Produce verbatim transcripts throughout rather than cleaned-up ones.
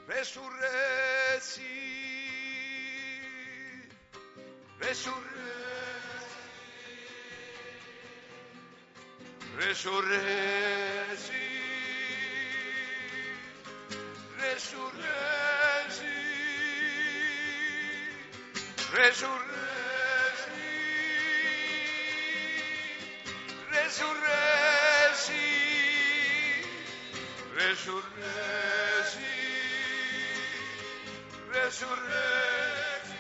resurresi, resurresi, resurresi, resurresi, resurresi, resurresi, resurresi, resurresi.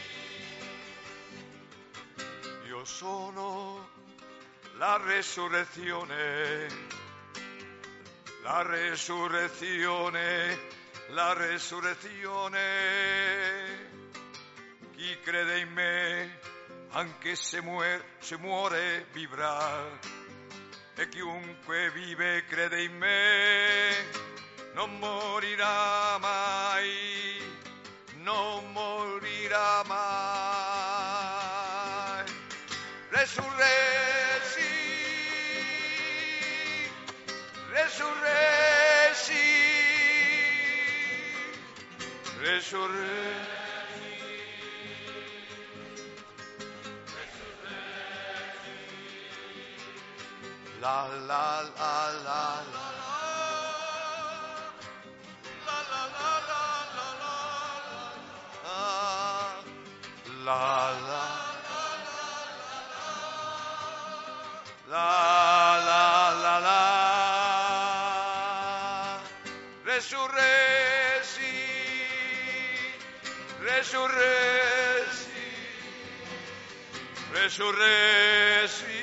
Io sono la resurrezione, la resurrezione, la resurrezione. Chi crede in me, anche se muore, se muore vivrà. E chiunque vive e crede in me, non morirà mai, non morirà mai. Resurresi, resurresi, resurresi. La la la la la la la la la la la la la la. Resurresi, resurresi, resurresi,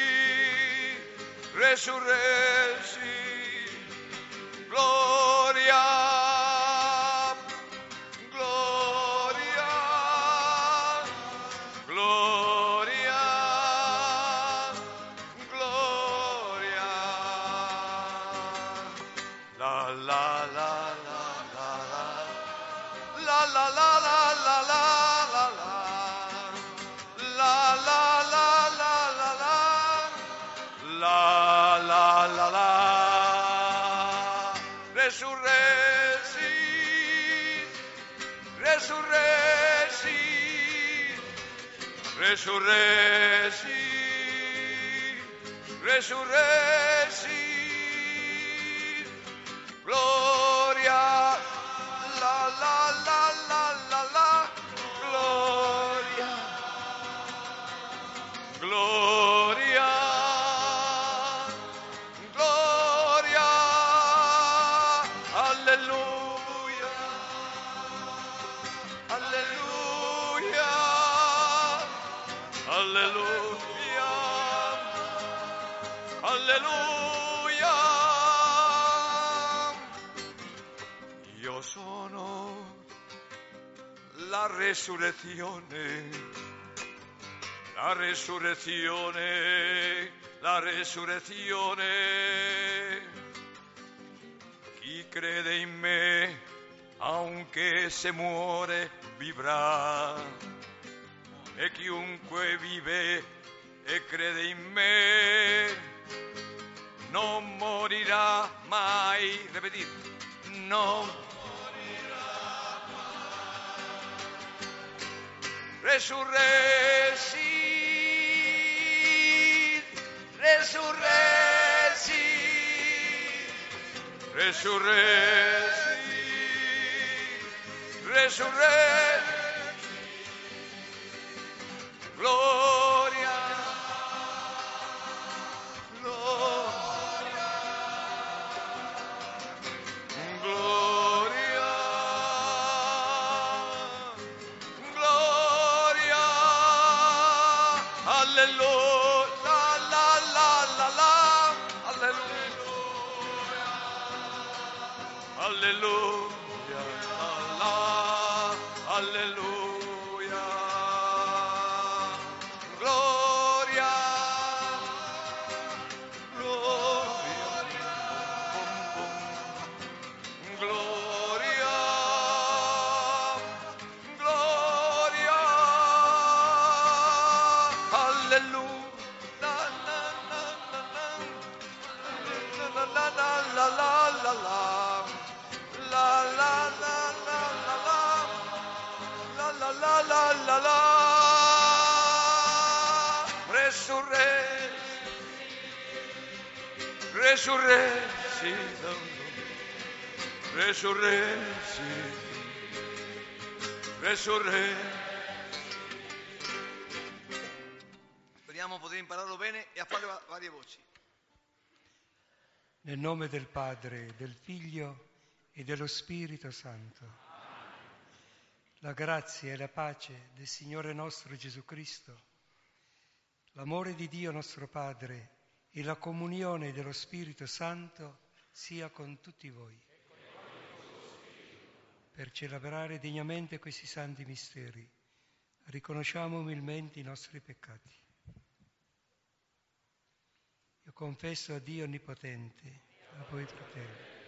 resurresi, gloria, gloria, gloria, gloria. La la la la la la la la la la la la la la la la la la. La la la la, resurresi, resurresi, resurresi, resurresi, gloria, la la la la la la, gloria, gloria. Alleluia, io sono la resurrezione, la resurrezione, la resurrezione. Chi crede in me, anche se muore, vivrà. E chiunque vive e crede in me non morirà mai. Ripetite, non morirà mai. Resurresi, resurresi, resurresi, resurresi, gloria. Alleluia, Allah, alleluia, gloria, gloria, bum, bum. Gloria, gloria, alleluia, la la la la la la la la la la la. La resurrecito, resurrecito, resurrecito. Speriamo poter impararlo bene e a fare va- varie voci. Nel nome del Padre, del Figlio e dello Spirito Santo. La grazia e la pace del Signore nostro Gesù Cristo, l'amore di Dio nostro Padre e la comunione dello Spirito Santo sia con tutti voi. Per celebrare degnamente questi santi misteri, riconosciamo umilmente i nostri peccati. Io confesso a Dio Onnipotente, a voi fratelli,